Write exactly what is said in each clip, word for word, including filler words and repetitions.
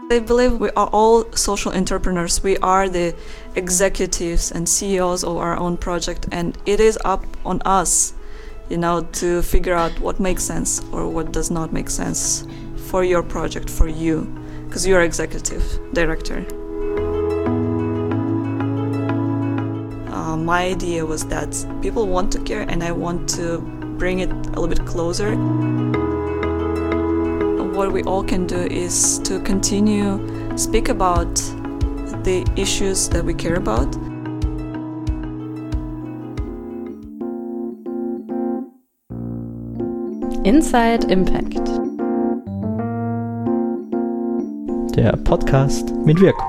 I believe we are all social entrepreneurs. We are the executives and C E Os of our own project, and it is up on us, you know, to figure out what makes sense or what does not make sense for your project, for you, because you're executive director. Uh, my idea was that people want to care, and I want to bring it a little bit closer. What we all can do is to continue speak about the issues that we care about. Inside Impact. Der Podcast mit Wirkung.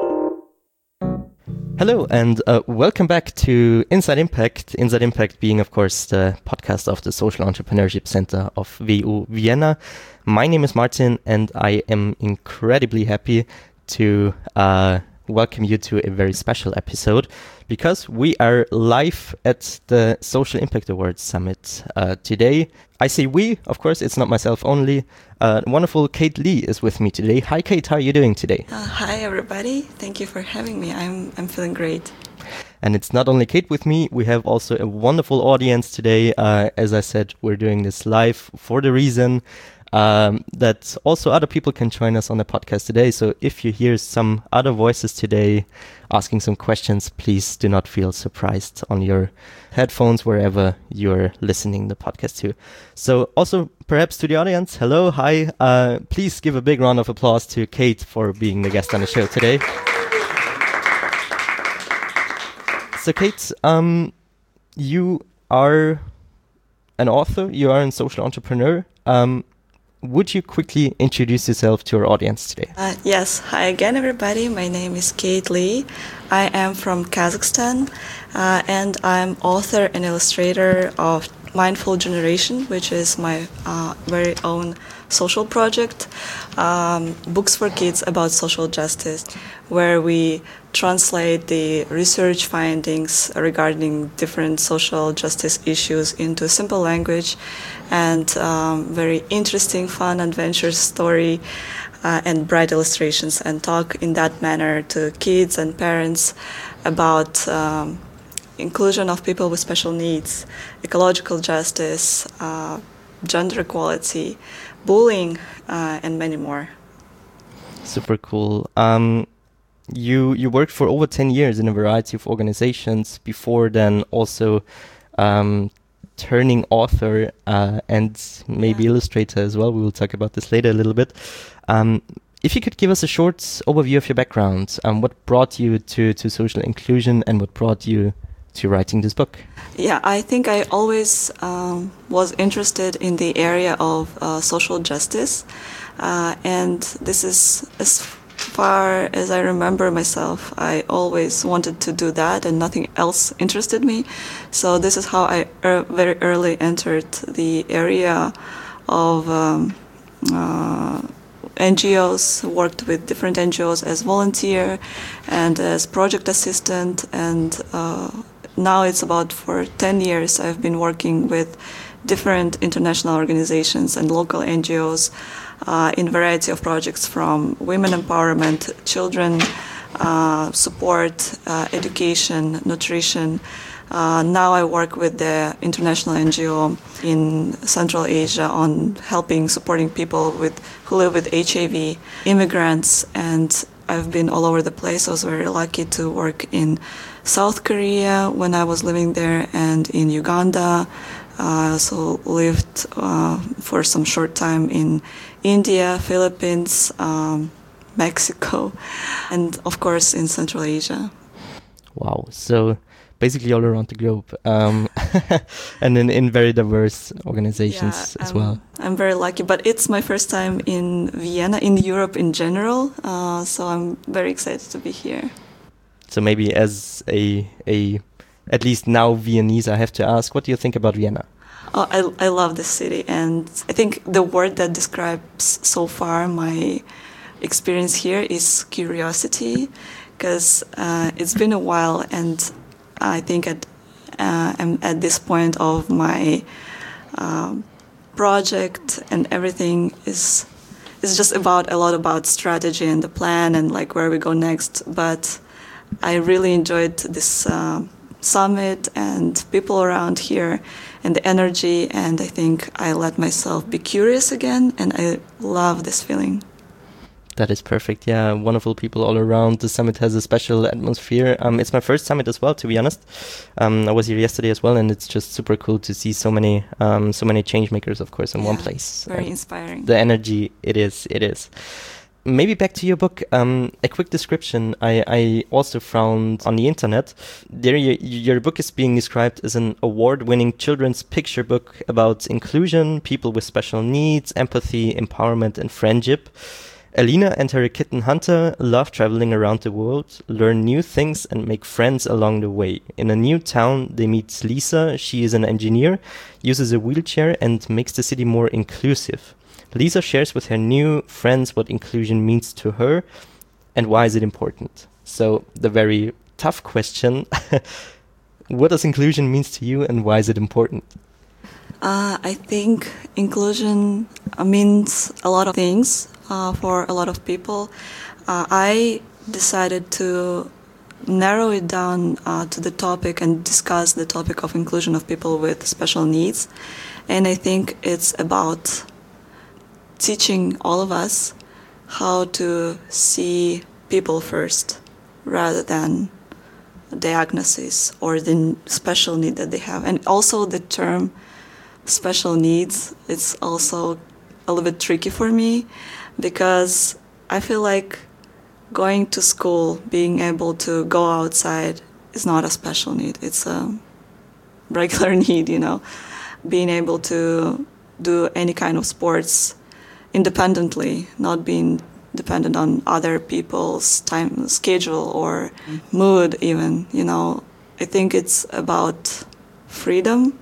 Hello and uh, welcome back to Inside Impact. Inside Impact being, of course, the podcast of the Social Entrepreneurship Center of W U Vienna. My name is Martin and I am incredibly happy to uh, welcome you to a very special episode because we are live at the Social Impact Awards Summit uh, today. I say we, of course, it's not myself only. Uh, wonderful Kate Lee is with me today. Hi Kate, how are you doing today? Uh, hi everybody, thank you for having me. I'm I'm feeling great. And it's not only Kate with me, we have also a wonderful audience today. Uh, as I said, we're doing this live for the reason um, that also other people can join us on the podcast today. So if you hear some other voices today asking some questions, please do not feel surprised on your headphones wherever you're listening the podcast to. So also perhaps to the audience, hello, hi. Uh, please give a big round of applause to Kate for being the guest on the show today. So Kate, um, you are an author, you are a social entrepreneur. Um, would you quickly introduce yourself to our audience today? Uh, yes, hi again everybody, my name is Kate Lee. I am from Kazakhstan uh, and I'm author and illustrator of Mindful Generation, which is my uh, very own social project, um, books for kids about social justice, where we translate the research findings regarding different social justice issues into simple language and um, very interesting, fun, adventure story uh, and bright illustrations, and talk in that manner to kids and parents about um, inclusion of people with special needs, ecological justice, uh, gender equality, bullying, uh, and many more. Super cool. Um, you you worked for over ten years in a variety of organizations before then also um, turning author uh, and maybe yeah. illustrator as well. We will talk about this later a little bit. Um, if you could give us a short overview of your background, um, what brought you to, to social inclusion and what brought you to writing this book? Yeah, I think I always um, was interested in the area of uh, social justice, uh, and this is as far as I remember myself, I always wanted to do that and nothing else interested me. So this is how I er- very early entered the area of um, uh, N G Os, worked with different N G Os as volunteer and as project assistant, and uh, now it's about for ten years I've been working with different international organizations and local N G Os uh, in variety of projects, from women empowerment, children uh, support, uh, education, nutrition. Uh, now I work with the international N G O in Central Asia on helping, supporting people with who live with H I V, immigrants, and I've been all over the place. I was very lucky to work in South Korea when I was living there, and in Uganda. Uh, I also lived uh, for some short time in India, Philippines, um, Mexico, and of course in Central Asia. Wow, so basically all around the globe, um, and in, in very diverse organizations yeah, as I'm, well. I'm very lucky, but it's my first time in Vienna, in Europe in general, uh, so I'm very excited to be here. So maybe as a a at least now Viennese, I have to ask, what do you think about Vienna? Oh, I, I love this city, and I think the word that describes so far my experience here is curiosity, because uh, it's been a while, and I think at uh, I'm at this point of my um, project, and everything is it's just about a lot about strategy and the plan and like where we go next. But I really enjoyed this uh, summit and people around here and the energy, and I think I let myself be curious again, and I love this feeling. That is perfect. Yeah, wonderful people all around. The summit has a special atmosphere. Um, it's my first summit as well, to be honest. Um, I was here yesterday as well, and it's just super cool to see so many, um, so many change makers, of course, in yeah, one place. Very uh, inspiring. The energy, it is, it is. Maybe back to your book. Um, a quick description I, I also found on the internet. There, you, your book is being described as an award-winning children's picture book about inclusion, people with special needs, empathy, empowerment, and friendship. Alina and her kitten Hunter love traveling around the world, learn new things, and make friends along the way. In a new town, they meet Lisa. She is an engineer, uses a wheelchair, and makes the city more inclusive. Lisa shares with her new friends what inclusion means to her and why is it important. So the very tough question, what does inclusion mean to you and why is it important? Uh, I think inclusion means a lot of things uh, for a lot of people. Uh, I decided to narrow it down uh, to the topic and discuss the topic of inclusion of people with special needs. And I think it's about teaching all of us how to see people first rather than diagnosis or the special need that they have. And also the term special needs, it's also a little bit tricky for me because I feel like going to school, being able to go outside is not a special need. It's a regular need, you know. Being able to do any kind of sports independently, not being dependent on other people's time schedule or mood even, you know. I think it's about freedom,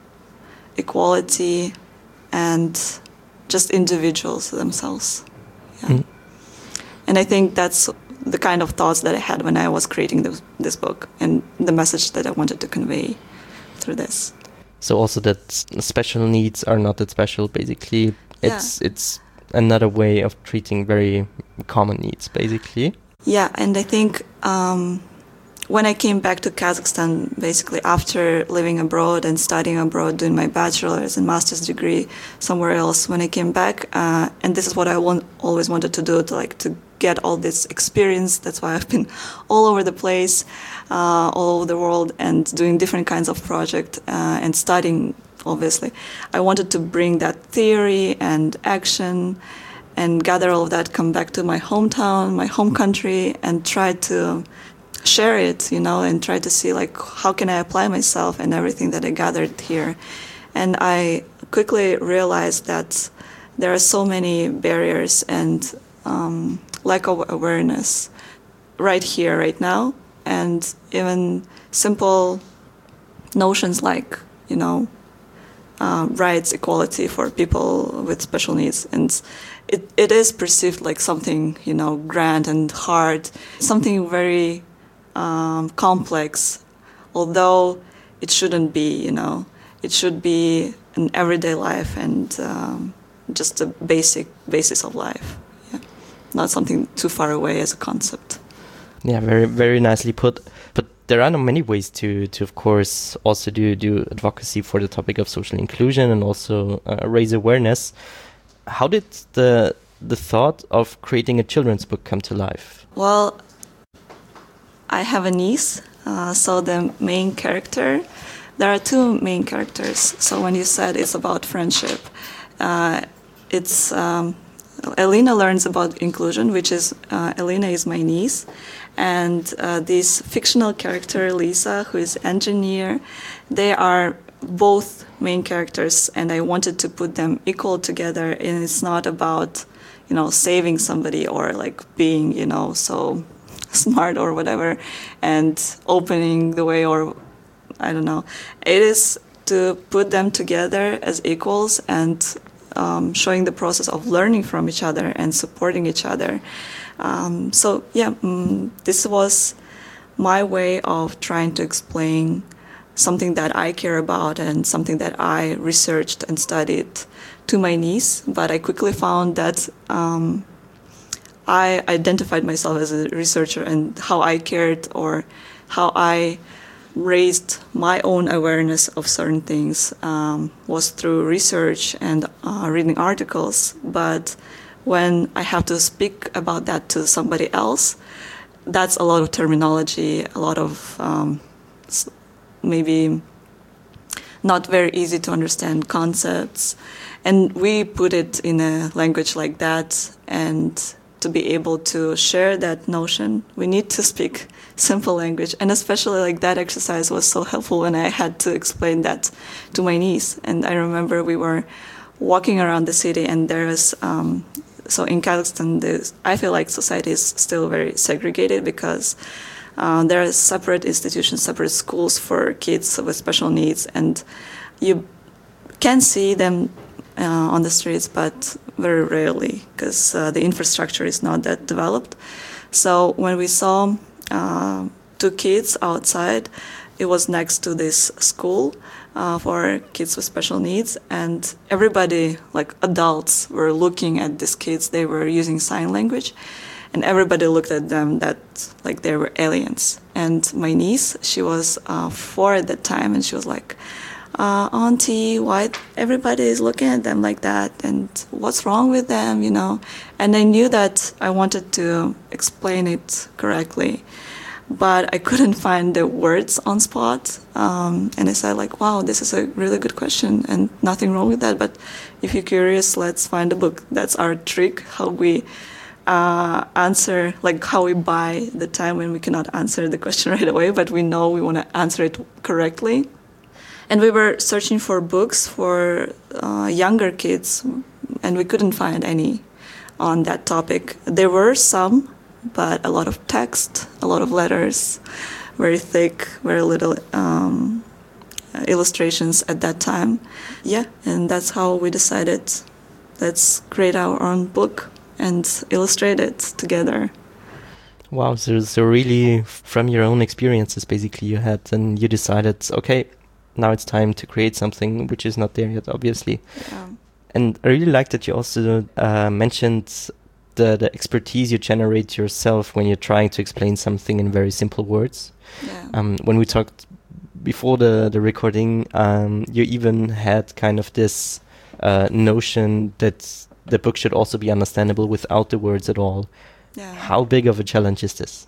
equality, and just individuals themselves. Yeah. Mm. And I think that's the kind of thoughts that I had when I was creating this, this book and the message that I wanted to convey through this. So also that special needs are not that special, basically. It's yeah. it's another way of treating very common needs, basically. Yeah, and I think um, when I came back to Kazakhstan, basically after living abroad and studying abroad, doing my bachelor's and master's degree somewhere else, when I came back, uh, and this is what I want, always wanted to do, to like to get all this experience. That's why I've been all over the place, uh, all over the world, and doing different kinds of projects uh, and studying. Obviously, I wanted to bring that theory and action and gather all of that, come back to my hometown, my home country, and try to share it, you know, and try to see, like, how can I apply myself and everything that I gathered here. And I quickly realized that there are so many barriers and um, lack of awareness right here, right now, and even simple notions like, you know, Uh, rights, equality for people with special needs. And it, it is perceived like something, you know, grand and hard, something very um, complex, although it shouldn't be, you know. It should be an everyday life and um, just a basic basis of life. Yeah. Not something too far away as a concept. Yeah, very, very nicely put. But there are many ways to, to of course, also do, do advocacy for the topic of social inclusion and also uh, raise awareness. How did the the thought of creating a children's book come to life? Well, I have a niece, uh, so the main character, there are two main characters. So when you said it's about friendship, uh, it's um, Alina learns about inclusion, which is, uh, Alina is my niece. And uh, this fictional character, Lisa, who is engineer, they are both main characters, and I wanted to put them equal together. And it's not about, you know, saving somebody or like being, you know, so smart or whatever, and opening the way, or I don't know. It is to put them together as equals and um, showing the process of learning from each other and supporting each other. Um, so yeah, um, this was my way of trying to explain something that I care about and something that I researched and studied to my niece. But I quickly found that um, I identified myself as a researcher and how I cared or how I raised my own awareness of certain things um, was through research and uh, reading articles. But when I have to speak about that to somebody else, that's a lot of terminology, a lot of um, maybe not very easy to understand concepts. And we put it in a language like that, and to be able to share that notion, we need to speak simple language. And especially like that exercise was so helpful when I had to explain that to my niece. And I remember we were walking around the city, and there was, um, so in Kazakhstan, this, I feel like society is still very segregated because uh, there are separate institutions, separate schools for kids with special needs, and you can see them uh, on the streets, but very rarely because uh, the infrastructure is not that developed. So when we saw uh, two kids outside, it was next to this school uh, for kids with special needs, and everybody, like adults, were looking at these kids. They were using sign language, and everybody looked at them that like they were aliens. And my niece, she was uh, four at that time, and she was like, Uh, auntie, why everybody is looking at them like that, and what's wrong with them, you know? And I knew that I wanted to explain it correctly, but I couldn't find the words on spot. Um, and I said like, wow, this is a really good question and nothing wrong with that. But if you're curious, let's find a book. That's our trick, how we uh, answer, like how we buy the time when we cannot answer the question right away, but we know we want to answer it correctly. And we were searching for books for uh, younger kids, and we couldn't find any on that topic. There were some, but a lot of text, a lot of letters, very thick, very little um, illustrations at that time. Yeah, and that's how we decided, let's create our own book and illustrate it together. Wow, so, so really from your own experiences basically you had, and you decided, okay, now it's time to create something which is not there yet, obviously. Yeah. And I really like that you also uh, mentioned the, the expertise you generate yourself when you're trying to explain something in very simple words. Yeah. Um, when we talked before the, the recording, um, you even had kind of this uh, notion that the book should also be understandable without the words at all. Yeah. How big of a challenge is this?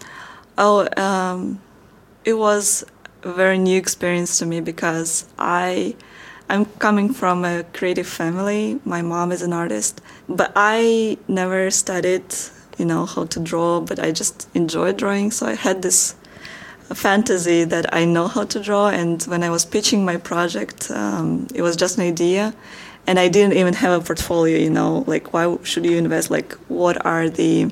Oh, um, it was a very new experience to me because I, I'm coming from a creative family. My mom is an artist, but I never studied, you know, how to draw, but I just enjoyed drawing. So I had this fantasy that I know how to draw. And when I was pitching my project, um, it was just an idea. And I didn't even have a portfolio, you know, like why should you invest? Like what are the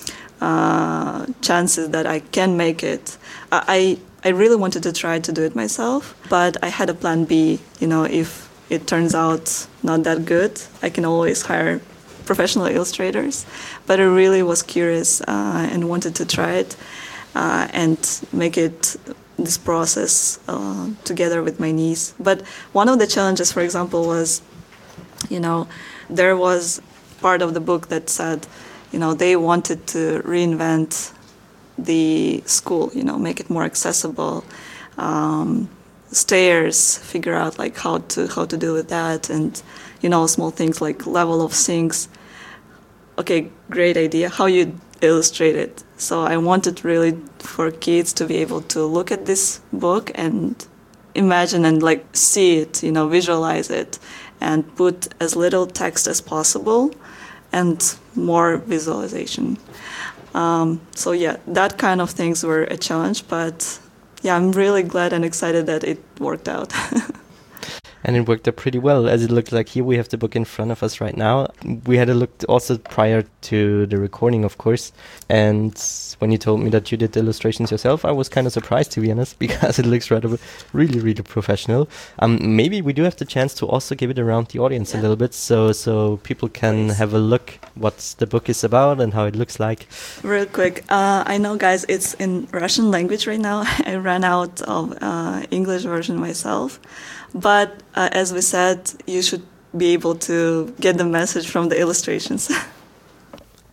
uh, chances that I can make it? I I really wanted to try to do it myself, but I had a plan B. You know, if it turns out not that good, I can always hire professional illustrators. But I really was curious uh, and wanted to try it uh, and make it this process uh, together with my niece. But one of the challenges, for example, was, you know, there was part of the book that said, you know, they wanted to reinvent the school, you know, make it more accessible, um, stairs, figure out like how to how to deal with that, and, you know, small things like level of sinks. Okay, great idea. How you illustrate it? So I wanted really for kids to be able to look at this book and imagine and like see it, you know, visualize it, and put as little text as possible and more visualization. Um, so yeah, that kind of things were a challenge, but yeah, I'm really glad and excited that it worked out. And it worked out pretty well, as it looked like. Here we have the book in front of us right now. We had a look also prior to the recording, of course. And when you told me that you did the illustrations yourself, I was kind of surprised, to be honest, because it looks rather, really, really professional. Um, maybe we do have the chance to also give it around the audience yeah. a little bit, so so people can Please. have a look what the book is about and how it looks like. Real quick, uh, I know, guys, it's in Russian language right now. I ran out of uh, English version myself. But uh, as we said, you should be able to get the message from the illustrations.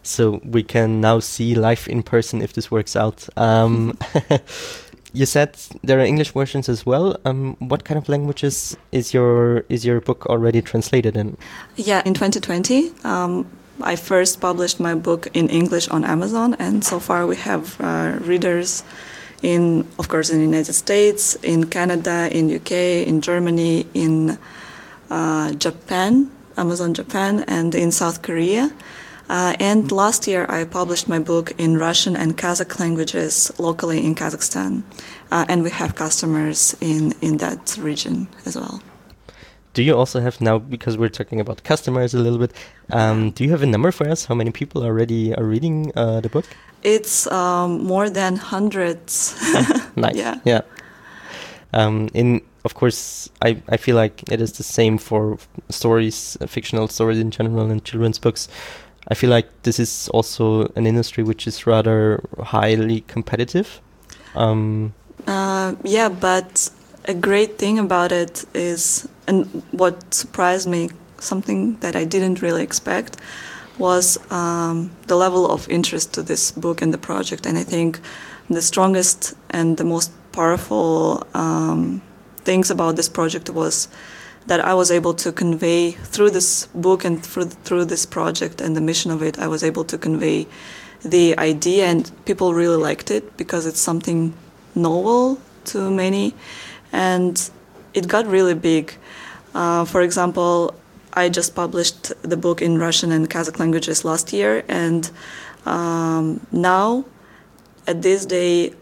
So we can now see live in person if this works out. Um, you said there are English versions as well. Um, what kind of languages is your is your book already translated in? Yeah, in twenty twenty, um, I first published my book in English on Amazon, and so far we have uh, readers in, of course, in the United States, in Canada, in U K, in Germany, in uh, Japan, Amazon Japan, and in South Korea. Uh, and last year I published my book in Russian and Kazakh languages locally in Kazakhstan. Uh, and we have customers in, in that region as well. Do you also have now, because we're talking about customers a little bit, um, do you have a number for us? How many people already are reading uh, the book? It's um, more than hundreds. Nice. Yeah. Yeah. Um, in of course, I, I feel like it is the same for stories, uh, fictional stories in general, and children's books. I feel like this is also an industry which is rather highly competitive. Um, uh, yeah, but a great thing about it is, and what surprised me, something that I didn't really expect, was um, the level of interest to this book and the project. And I think the strongest and the most powerful um, things about this project was that I was able to convey through this book and through through this project and the mission of it, I was able to convey the idea, and people really liked it because it's something novel to many, and it got really big. Uh, for example, I just published the book in Russian and Kazakh languages last year, and um, now, at this day,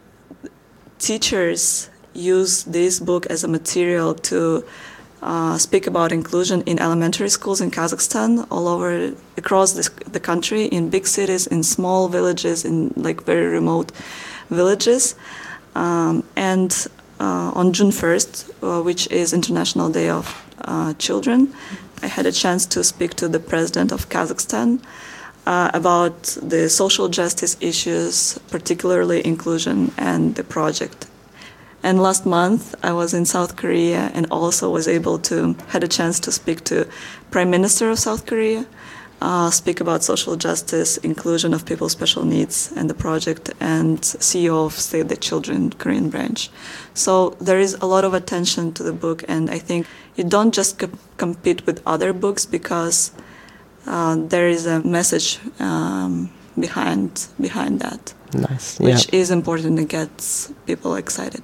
teachers use this book as a material to uh, speak about inclusion in elementary schools in Kazakhstan, all over, across this, the country, in big cities, in small villages, in like very remote villages. Um, and uh, on June first, uh, which is International Day of uh, Children, I had a chance to speak to the president of Kazakhstan uh, about the social justice issues, particularly inclusion and the project. And last month I was in South Korea and also was able to, had a chance to speak to Prime Minister of South Korea, uh, speak about social justice, inclusion of people with special needs and the project, and C E O of Save the Children Korean branch. So there is a lot of attention to the book, and I think you don't just co- compete with other books because uh, there is a message um, behind behind that, nice, which yeah. is important and gets people excited.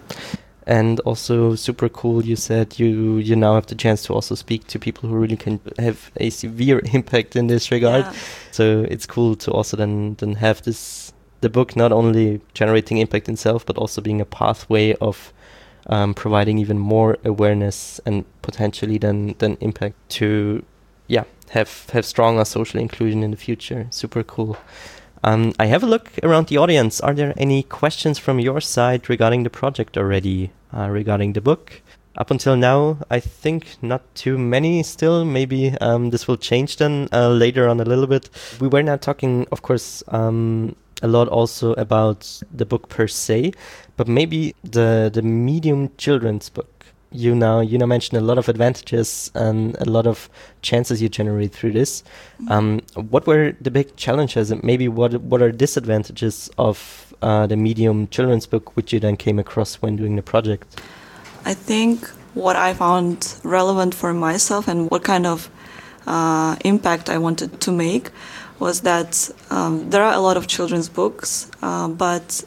And also super cool, you said you you now have the chance to also speak to people who really can have a severe impact in this regard. Yeah. So it's cool to also then then have this, the book not only generating impact itself, but also being a pathway of um, providing even more awareness and potentially then then impact to, yeah, have have stronger social inclusion in the future. Super cool. Um, I have a look around the audience. Are there any questions from your side regarding the project already, uh, regarding the book? Up until now, I think not too many still. Maybe um, this will change then uh, later on a little bit. We were now talking, of course, um, a lot also about the book per se, but maybe the the medium children's book. You now you now mentioned a lot of advantages and a lot of chances you generate through this. Um, what were the big challenges, and maybe what what are disadvantages of uh, the medium children's book, which you then came across when doing the project? I think what I found relevant for myself and what kind of uh, impact I wanted to make was that um, there are a lot of children's books, uh, but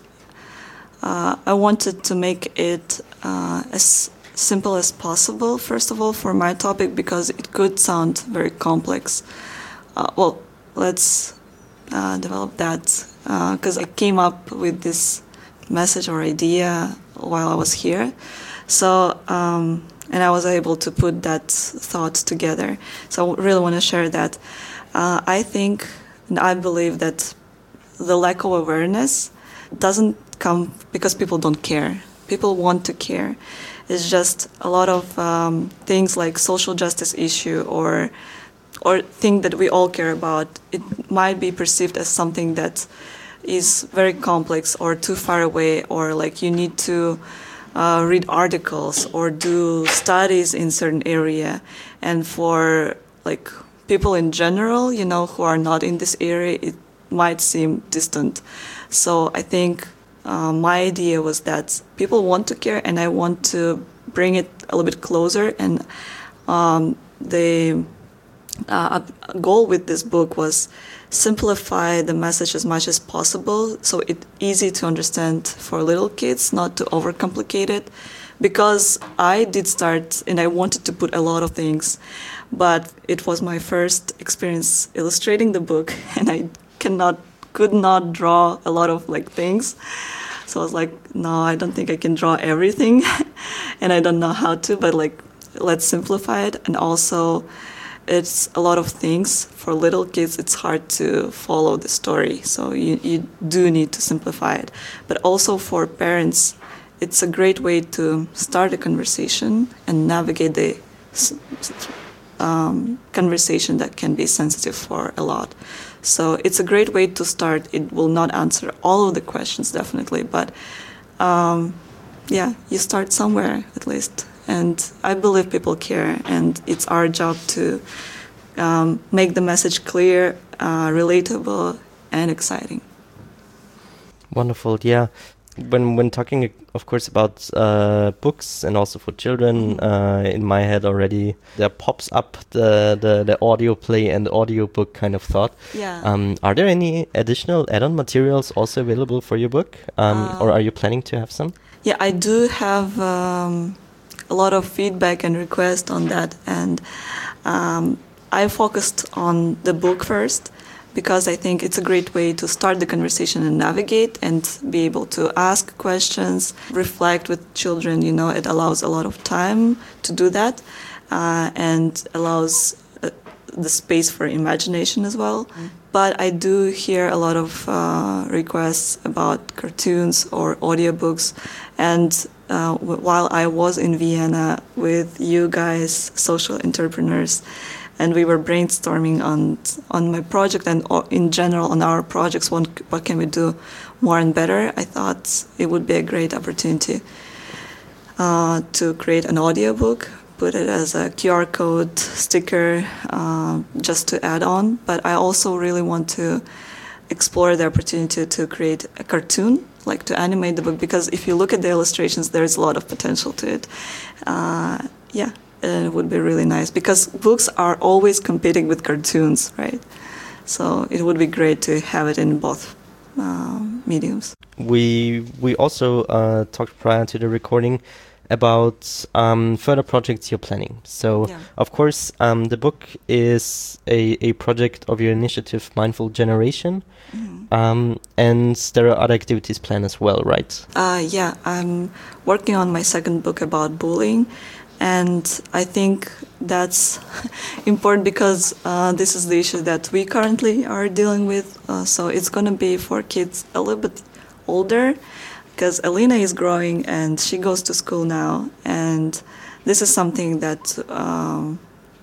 uh, I wanted to make it uh, as simple as possible, first of all, for my topic, because it could sound very complex. Uh, well, let's uh, develop that, because uh, I came up with this message or idea while I was here. So, um, and I was able to put that thought together. So I really want to share that. Uh, I think, and I believe that the lack of awareness doesn't come because people don't care. People want to care. It's just a lot of um, things like social justice issue or or thing that we all care about. It might be perceived as something that is very complex or too far away, or like you need to uh, read articles or do studies in certain area. And for like people in general, you know, who are not in this area, it might seem distant. So I think uh, my idea was that people want to care, and I want to bring it a little bit closer. And um, the uh, goal with this book was simplify the message as much as possible, so it's easy to understand for little kids, not to overcomplicate it. Because I did start, and I wanted to put a lot of things, but it was my first experience illustrating the book, and I cannot, could not draw a lot of like things. So I was like, no, I don't think I can draw everything, and I don't know how to, but like, let's simplify it. And also, it's a lot of things. For little kids, it's hard to follow the story, so you, you do need to simplify it. But also for parents, it's a great way to start a conversation and navigate the um, conversation that can be sensitive for a lot. So it's a great way to start. It will not answer all of the questions, definitely, but um, yeah, you start somewhere at least. And I believe people care, and it's our job to um, make the message clear, uh, relatable, and exciting. Wonderful, yeah. When when talking, of course, about uh, books and also for children, uh, in my head already there pops up the, the, the audio play and audiobook kind of thought. Yeah. Um, are there any additional add-on materials also available for your book, um, um, or are you planning to have some? Yeah, I do have um, a lot of feedback and requests on that, and um, I focused on the book first, because I think it's a great way to start the conversation and navigate and be able to ask questions, reflect with children. You know, it allows a lot of time to do that, uh, and allows uh, the space for imagination as well. Mm. But I do hear a lot of uh, requests about cartoons or audiobooks. And uh, w- while I was in Vienna with you guys, social entrepreneurs, and we were brainstorming on on my project and in general on our projects, what, what can we do more and better, I thought it would be a great opportunity uh, to create an audiobook, put it as a Q R code sticker, uh, just to add on. But I also really want to explore the opportunity to create a cartoon, like to animate the book, because if you look at the illustrations, there's a lot of potential to it. Uh, yeah. And it would be really nice, because books are always competing with cartoons, right? So it would be great to have it in both uh, mediums. We we also uh, talked prior to the recording about um, further projects you're planning. So, yeah. Of course, um, the book is a, a project of your initiative, Mindful Generation, mm-hmm. um, and there are other activities planned as well, right? Uh, yeah, I'm working on my second book about bullying. And I think that's important because uh, this is the issue that we currently are dealing with. Uh, so it's going to be for kids a little bit older, because Alina is growing and she goes to school now. And this is something that um,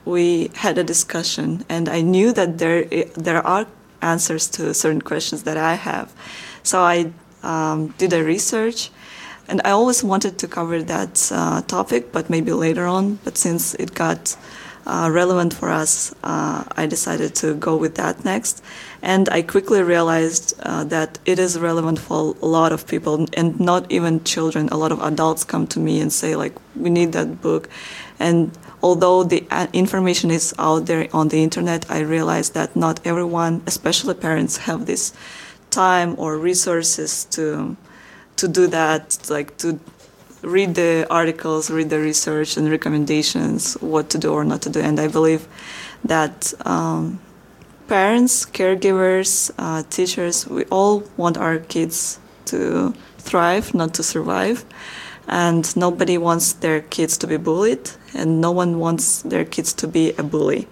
we had a discussion. And I knew that there there are answers to certain questions that I have. So I um, did a research. And I always wanted to cover that uh, topic, but maybe later on. But since it got uh, relevant for us, uh, I decided to go with that next. And I quickly realized uh, that it is relevant for a lot of people, and not even children. A lot of adults come to me and say, like, we need that book. And although the information is out there on the internet, I realized that not everyone, especially parents, have this time or resources to... to do that, like to read the articles, read the research and recommendations, what to do or not to do. And I believe that um, parents, caregivers, uh, teachers, we all want our kids to thrive, not to survive. And nobody wants their kids to be bullied, and no one wants their kids to be a bully.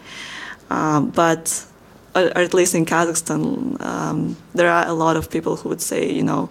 Um, but, or at least in Kazakhstan, um, there are a lot of people who would say, you know,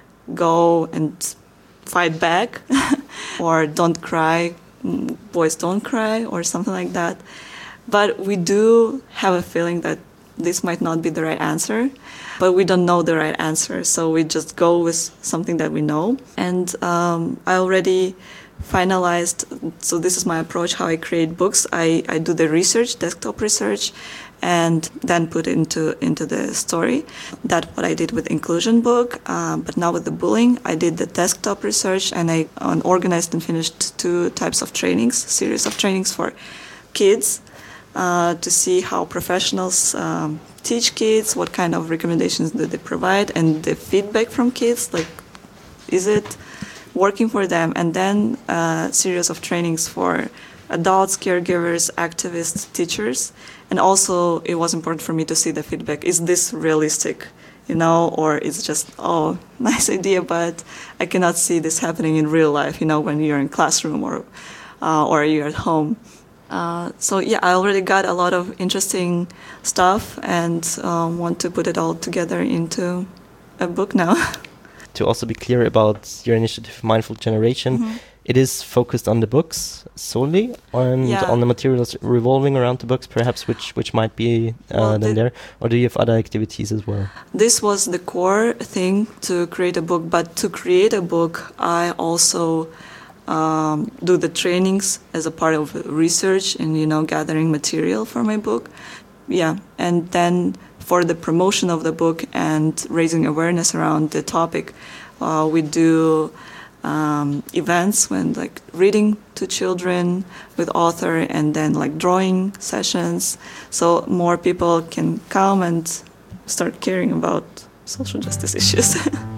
go and fight back, or don't cry, boys don't cry, or something like that. But we do have a feeling that this might not be the right answer, but we don't know the right answer, so we just go with something that we know. And um, I already finalized. So this is my approach, how I create books. I, I do the research, desktop research, and then put it into into the story. That's what I did with Inclusion book, uh, but now with the bullying, I did the desktop research, and I um, organized and finished two types of trainings, series of trainings for kids, uh, to see how professionals um, teach kids, what kind of recommendations do they provide, and the feedback from kids, like, is it working for them? And then a series of trainings for adults, caregivers, activists, teachers. And also, it was important for me to see the feedback. Is this realistic, you know, or it's just, oh, nice idea, but I cannot see this happening in real life, you know, when you're in classroom or uh, or you're at home. Uh, so, yeah, I already got a lot of interesting stuff and um, want to put it all together into a book now. To also be clear about your initiative, Mindful Generation, mm-hmm. It is focused on the books solely, and yeah. on the materials revolving around the books, perhaps, which which might be uh, well, then there, or do you have other activities as well? This was the core thing, to create a book, but to create a book, I also um, do the trainings as a part of research and, you know, gathering material for my book. Yeah, and then for the promotion of the book and raising awareness around the topic, uh, we do um, events when, like, reading to children with author, and then like drawing sessions, so more people can come and start caring about social justice issues.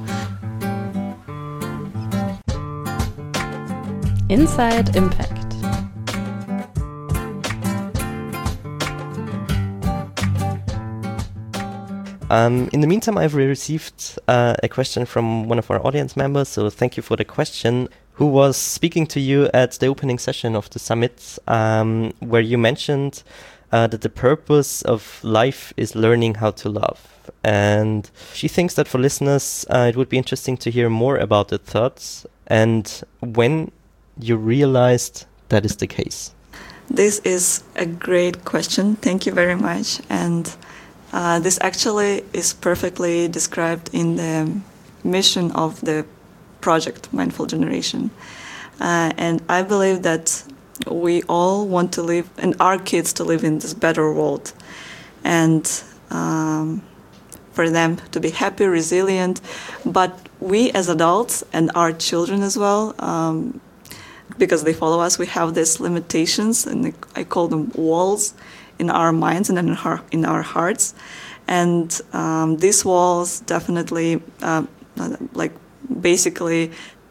Inside Impact. Um, in the meantime, I've received uh, a question from one of our audience members, so thank you for the question, who was speaking to you at the opening session of the summit, um, where you mentioned uh, that the purpose of life is learning how to love. And she thinks that for listeners, uh, it would be interesting to hear more about the thoughts and when you realized that is the case. This is a great question. Thank you very much. And Uh, this actually is perfectly described in the mission of the project, Mindful Generation. Uh, and I believe that we all want to live, and our kids to live in this better world. And um, for them to be happy, resilient. But we as adults and our children as well, um, because they follow us, we have these limitations, and I call them walls, in our minds and in our, in our hearts. And um, these walls definitely, uh, like, basically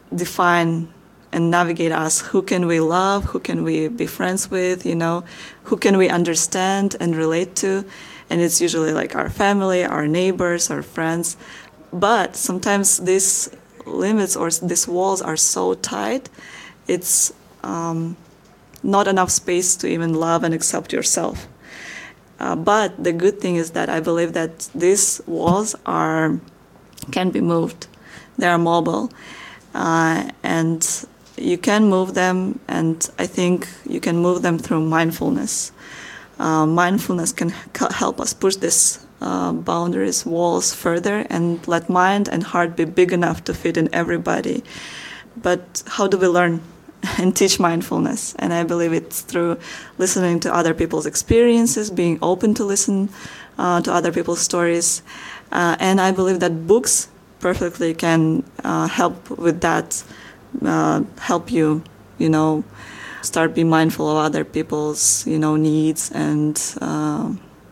define and navigate us. Who can we love? Who can we be friends with? You know, who can we understand and relate to? And it's usually like our family, our neighbors, our friends. But sometimes these limits or these walls are so tight, it's um, not enough space to even love and accept yourself. Uh, but the good thing is that I believe that these walls are can be moved. They are mobile, uh, and you can move them. And I think you can move them through mindfulness. Uh, mindfulness can help us push these uh, boundaries, walls further, and let mind and heart be big enough to fit in everybody. But how do we learn and teach mindfulness? And I believe it's through listening to other people's experiences, being open to listen uh, to other people's stories. Uh, and I believe that books perfectly can uh, help with that, uh, help you, you know, start being mindful of other people's, you know, needs and uh,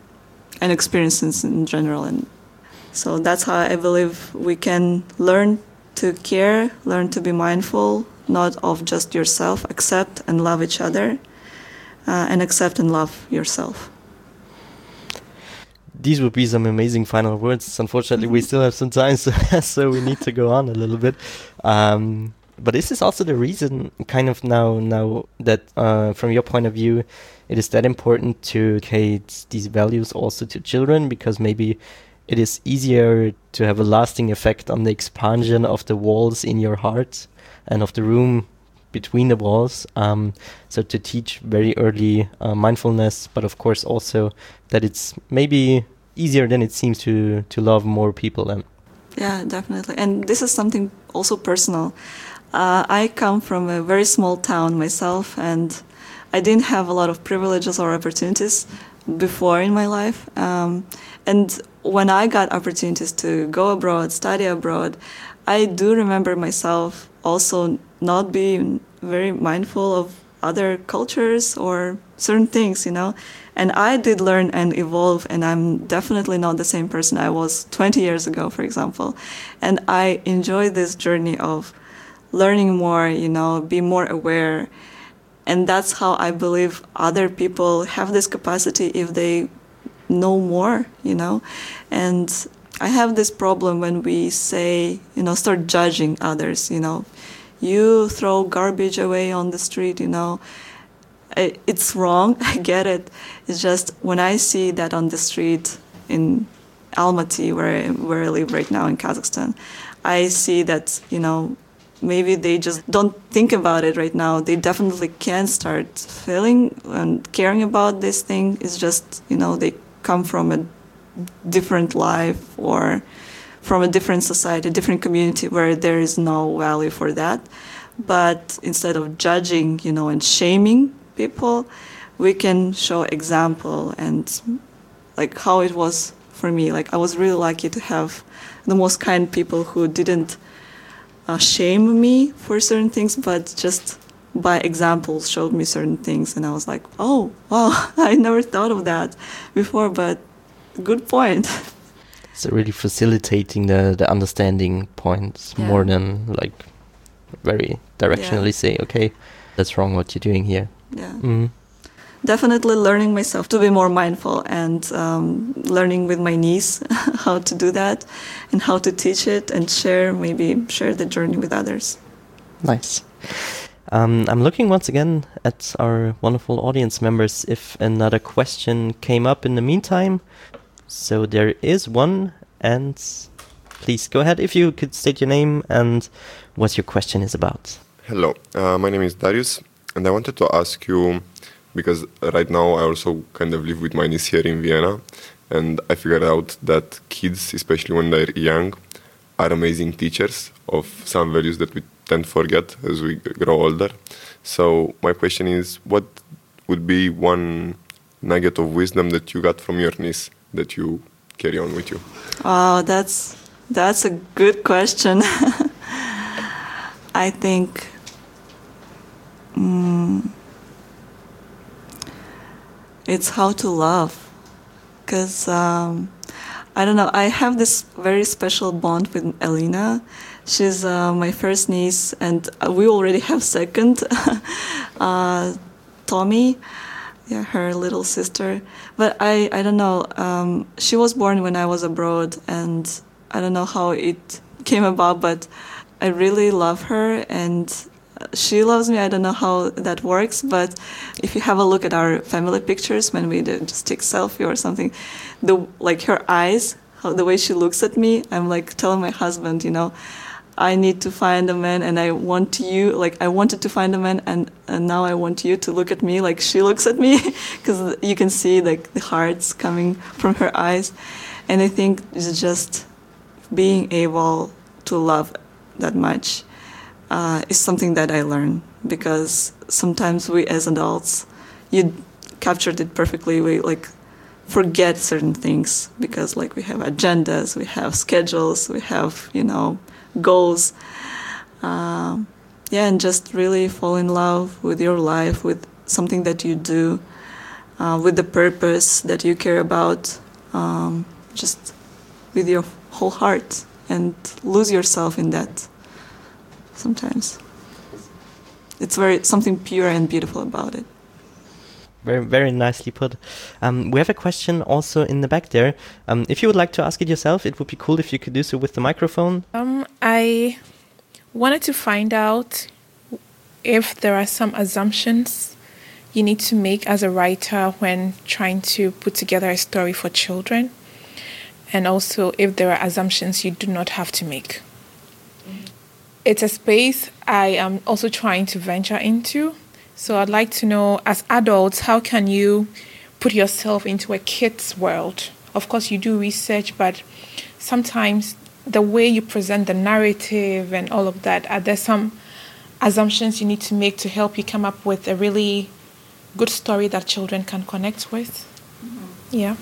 and experiences in general. And so that's how I believe we can learn to care, learn to be mindful, not of just yourself, accept and love each other, uh, and accept and love yourself. These would be some amazing final words. Unfortunately, we still have some time, so, so we need to go on a little bit. Um, but this is also the reason, kind of now, now that uh, from your point of view, it is that important to communicate these values also to children, because maybe it is easier to have a lasting effect on the expansion of the walls in your heart and of the room between the walls. Um, so to teach very early uh, mindfulness, but of course also that it's maybe easier than it seems to, to love more people. Then. Yeah, definitely. And this is something also personal. Uh, I come from a very small town myself, and I didn't have a lot of privileges or opportunities before in my life. Um, and when I got opportunities to go abroad, study abroad, I do remember myself also not being very mindful of other cultures or certain things, you know. And I did learn and evolve, and I'm definitely not the same person I was twenty years ago, for example. And I enjoy this journey of learning more, you know, be more aware. And that's how I believe other people have this capacity if they know more, you know. And I have this problem when we say, you know, start judging others, you know. You throw garbage away on the street, you know. It's wrong, I get it. It's just when I see that on the street in Almaty, where I, where I live right now in Kazakhstan, I see that, you know, maybe they just don't think about it right now. They definitely can start feeling and caring about this thing. It's just, you know, they come from a different life or from a different society, a different community where there is no value for that. But instead of judging, you know, and shaming people, we can show example and like how it was for me. Like I was really lucky to have the most kind people who didn't uh, shame me for certain things, but just by examples showed me certain things, and I was like, oh wow, I never thought of that before, but good point. So really facilitating the, the understanding points yeah. more than like very directionally yeah. say, okay, that's wrong what you're doing here. Yeah. Mm-hmm. Definitely learning myself to be more mindful and um, learning with my niece how to do that and how to teach it and share, maybe share the journey with others. Nice. Um, I'm looking once again at our wonderful audience members if another question came up in the meantime. So there is one, and please go ahead if you could state your name and what your question is about. Hello, uh, my name is Darius, and I wanted to ask you, because right now I also kind of live with my niece here in Vienna, and I figured out that kids, especially when they're young, are amazing teachers of some values that we tend to forget as we grow older. So my question is, what would be one nugget of wisdom that you got from your niece that you carry on with you? Oh, that's that's a good question. I think um, it's how to love, because um, I don't know, I have this very special bond with Elena. She's uh, my first niece, and we already have second, uh, Tommy. Yeah, her little sister. But I, I don't know, um, she was born when I was abroad, and I don't know how it came about, but I really love her, and she loves me. I don't know how that works, but if you have a look at our family pictures, when we just take selfie or something, the like her eyes, how, the way she looks at me, I'm like telling my husband, you know, I need to find a man, and I want you, like I wanted to find a man, and, and now I want you to look at me like she looks at me, because you can see like the hearts coming from her eyes. And I think it's just being able to love that much uh, is something that I learned, because sometimes we as adults, you captured it perfectly, we like forget certain things because like we have agendas, we have schedules, we have, you know, goals. Um, yeah, and just really fall in love with your life, with something that you do, uh, with the purpose that you care about, um, just with your whole heart, and lose yourself in that sometimes. It's very something pure and beautiful about it. Very, very nicely put. Um, we have a question also in the back there. Um, if you would like to ask it yourself, it would be cool if you could do so with the microphone. Um, I wanted to find out if there are some assumptions you need to make as a writer when trying to put together a story for children, and also if there are assumptions you do not have to make. Mm-hmm. It's a space I am also trying to venture into. So I'd like to know, as adults, how can you put yourself into a kid's world? Of course, you do research, but sometimes the way you present the narrative and all of that, are there some assumptions you need to make to help you come up with a really good story that children can connect with? Mm-hmm. Yeah.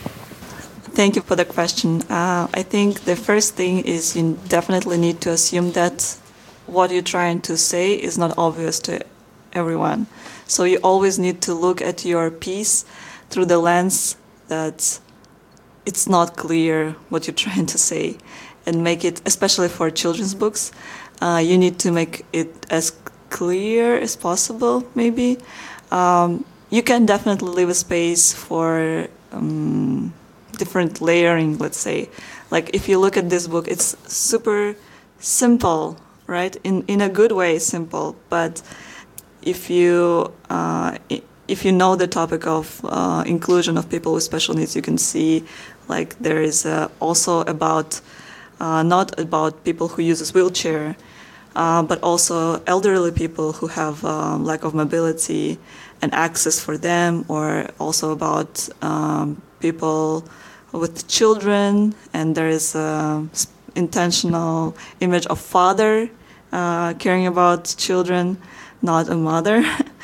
Thank you for the question. Uh, I think the first thing is you definitely need to assume that what you're trying to say is not obvious to everyone. So you always need to look at your piece through the lens that it's not clear what you're trying to say, and make it, especially for children's books, uh, you need to make it as clear as possible, maybe. Um, you can definitely leave a space for um, different layering, let's say. Like if you look at this book, it's super simple, right? In in a good way, simple. But if you uh, if you know the topic of uh, inclusion of people with special needs, you can see like there is uh, also about uh, not about people who use a wheelchair, uh, but also elderly people who have um, lack of mobility and access for them, or also about um, people with children, and there is an intentional image of father uh, caring about children, not a mother,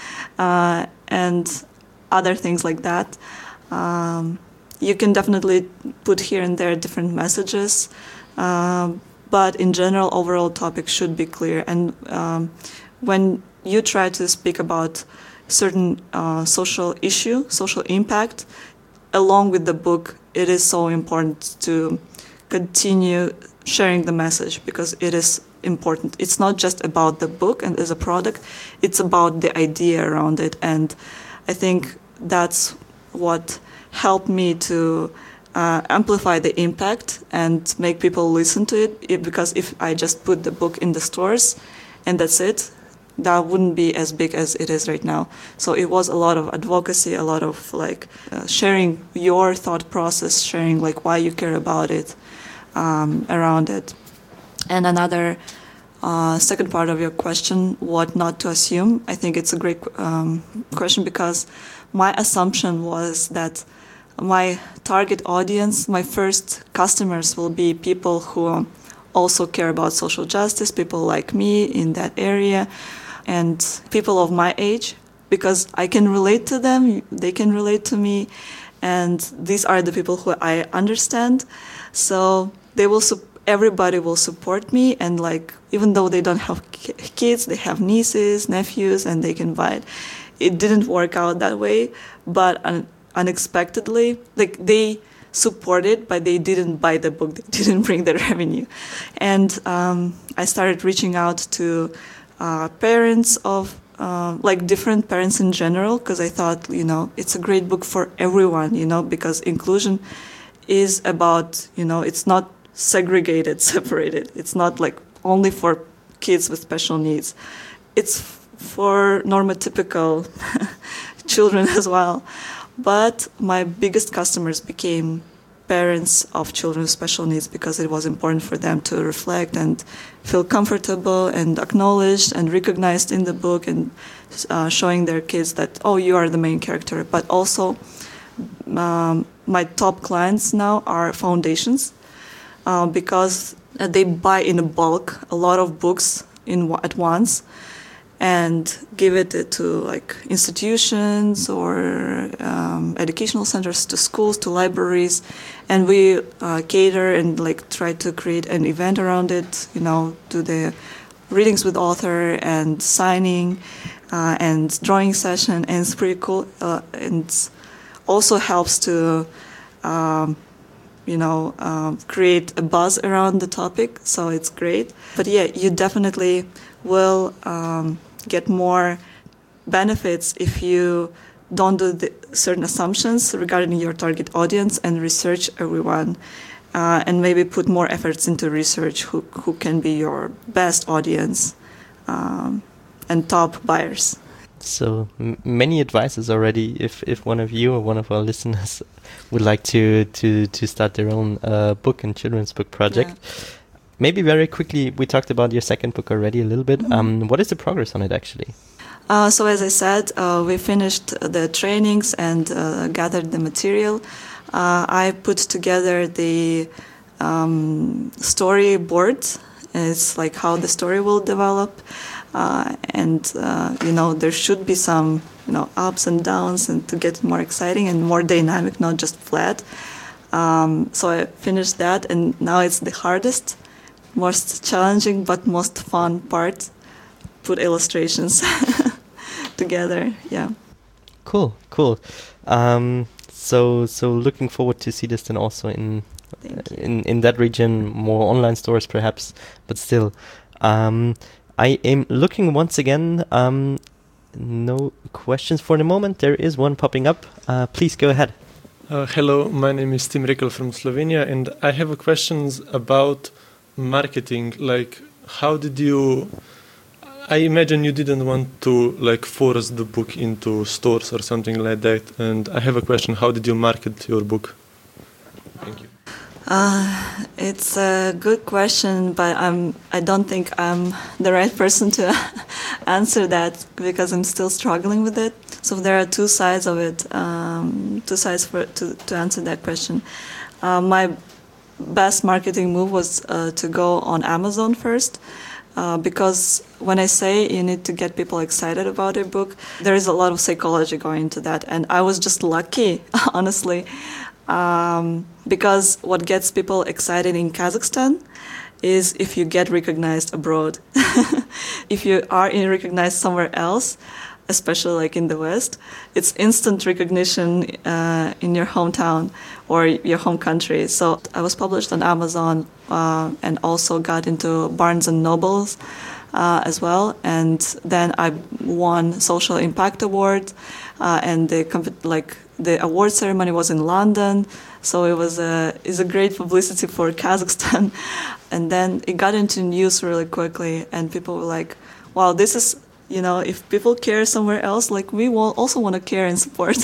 uh, and other things like that. Um, you can definitely put here and there different messages, um, but in general, overall topic should be clear. And um, when you try to speak about certain uh, social issue, social impact, along with the book, it is so important to continue sharing the message, because it is important. It's not just about the book and as a product, it's about the idea around it. And I think that's what helped me to uh, amplify the impact and make people listen to it, it. Because if I just put the book in the stores and that's it, that wouldn't be as big as it is right now. So it was a lot of advocacy, a lot of like uh, sharing your thought process, sharing like why you care about it, um, around it. And another uh, second part of your question, what not to assume. I think it's a great um, question, because my assumption was that my target audience, my first customers will be people who also care about social justice, people like me in that area, and people of my age, because I can relate to them, they can relate to me, and these are the people who I understand. So they will, everybody will support me, and like even though they don't have kids, they have nieces, nephews, and they can buy it. It didn't work out that way, but un- unexpectedly, like they supported, but they didn't buy the book, they didn't bring the revenue. And um, I started reaching out to Uh, parents of uh, like different parents in general, because I thought, you know, it's a great book for everyone, you know, because inclusion is about, you know, it's not segregated, separated. It's not like only for kids with special needs. It's f- for normotypical children as well. But my biggest customers became parents of children with special needs, because it was important for them to reflect and feel comfortable and acknowledged and recognized in the book, and uh, showing their kids that, oh, you are the main character. But also, um, my top clients now are foundations, uh, because they buy in bulk a lot of books in at once, and give it to like institutions or um, educational centers, to schools, to libraries, and we uh, cater and like try to create an event around it. You know, do the readings with author and signing uh, and drawing session, and it's pretty cool. Uh, and also helps to, um, you know, um, create a buzz around the topic. So it's great. But yeah, you definitely will um, get more benefits if you don't do the certain assumptions regarding your target audience and research everyone, uh, and maybe put more efforts into research who, who can be your best audience um, and top buyers. So m- many advices already. If if one of you or one of our listeners would like to to to start their own uh, book and children's book project. Yeah. Maybe very quickly, we talked about your second book already a little bit. Mm-hmm. Um, what is the progress on it, actually? Uh, so as I said, uh, we finished the trainings and uh, gathered the material. Uh, I put together the um, storyboard. It's like how the story will develop. uh, and uh, you know there should be some you know ups and downs, and to get it more exciting and more dynamic, not just flat. Um, so I finished that, and now it's the hardest, most challenging, but most fun part. Put illustrations together. Yeah. Cool, cool. Um, so so looking forward to see this then also in uh, in in that region, more online stores perhaps, but still. Um, I am looking once again. Um, no questions for the moment. There is one popping up. Uh, please go ahead. Uh, hello, my name is Tim Rickel from Slovenia, and I have a questions about marketing. Like, how did you? I imagine you didn't want to like force the book into stores or something like that. And I have a question: how did you market your book? Thank you. Uh, it's a good question, but I'm. I don't think I'm the right person to answer that because I'm still struggling with it. So there are two sides of it. Um, two sides for to to answer that question. Uh, my best marketing move was uh, to go on Amazon first. Uh, because when I say you need to get people excited about a book, there is a lot of psychology going into that. And I was just lucky, honestly, um, because what gets people excited in Kazakhstan is if you get recognized abroad. If you are in recognized somewhere else, especially like in the West, it's instant recognition uh, in your hometown or your home country. So I was published on Amazon uh, and also got into Barnes and Nobles uh, as well. And then I won Social Impact Award, uh, and the comp- like the award ceremony was in London. So it was a is a great publicity for Kazakhstan. And then it got into news really quickly, and people were like, "Wow, this is." You know, if people care somewhere else, like we will also want to care and support.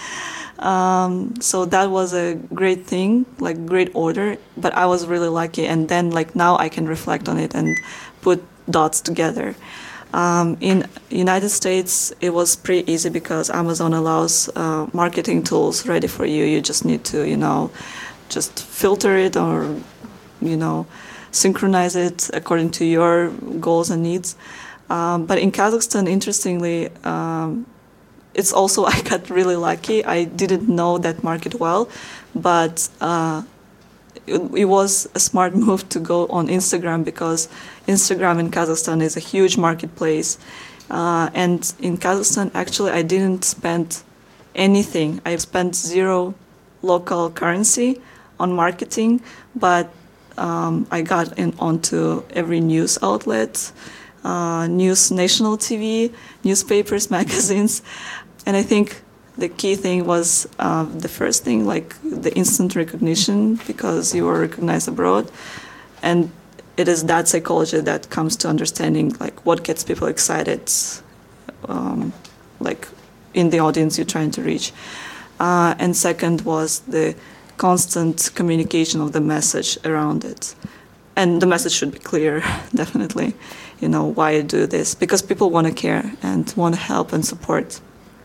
um, so that was a great thing, like great order. But I was really lucky, and then like now I can reflect on it and put dots together. Um, in United States, it was pretty easy because Amazon allows uh, marketing tools ready for you. You just need to, you know, just filter it or, you know, synchronize it according to your goals and needs. Um, but in Kazakhstan, interestingly, um, it's also I got really lucky. I didn't know that market well, but uh, it, it was a smart move to go on Instagram because Instagram in Kazakhstan is a huge marketplace. Uh, and in Kazakhstan, actually, I didn't spend anything. I spent zero local currency on marketing, but um, I got in onto every news outlet. Uh, news, national T V, newspapers, magazines, and I think the key thing was uh, the first thing, like the instant recognition, because you were recognized abroad, and it is that psychology that comes to understanding like what gets people excited, um, like in the audience you're trying to reach, uh, and second was the constant communication of the message around it, and the message should be clear, definitely. You know, why you do this, because people want to care and want to help and support.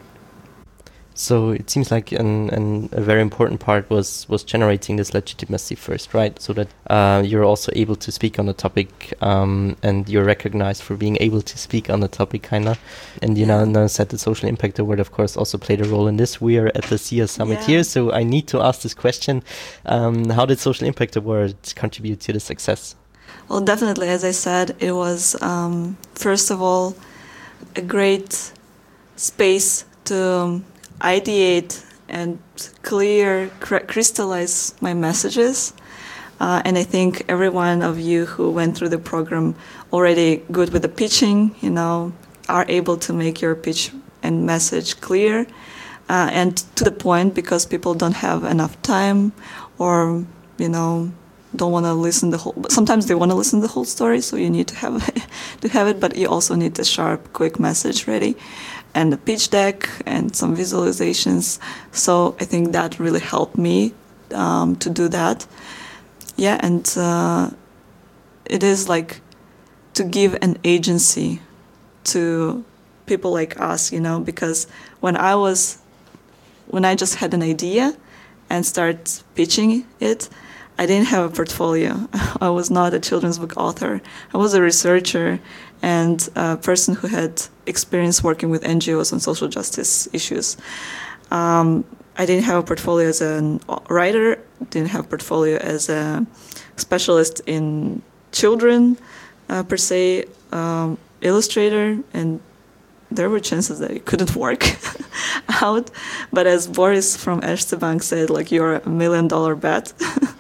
So it seems like an, an, a very important part was, was generating this legitimacy first, right? So that uh, you're also able to speak on the topic um, and you're recognized for being able to speak on the topic, kind of. And you know, now said the Social Impact Award, of course, also played a role in this. We are at the S I A Summit yeah. here, so I need to ask this question. Um, how did Social Impact Award contribute to the success? Well, definitely, as I said, it was, um, first of all, a great space to um, ideate and clear, cr- crystallize my messages. Uh, and I think every one of you who went through the program already good with the pitching, you know, are able to make your pitch and message clear uh, and to the point, because people don't have enough time or, you know, don't want to listen the whole. Sometimes they want to listen to the whole story, so you need to have to have it. But you also need a sharp, quick message ready, and a pitch deck and some visualizations. So I think that really helped me um, to do that. Yeah, and uh, it is like to give an agency to people like us, you know, because when I was, when I just had an idea and start pitching it. I didn't have a portfolio. I was not a children's book author. I was a researcher and a person who had experience working with N G Os on social justice issues. Um, I didn't have a portfolio as a writer, didn't have a portfolio as a specialist in children, uh, per se, um, illustrator, and there were chances that it couldn't work out. But as Boris from Erste Bank said, like, you're a million dollar bet.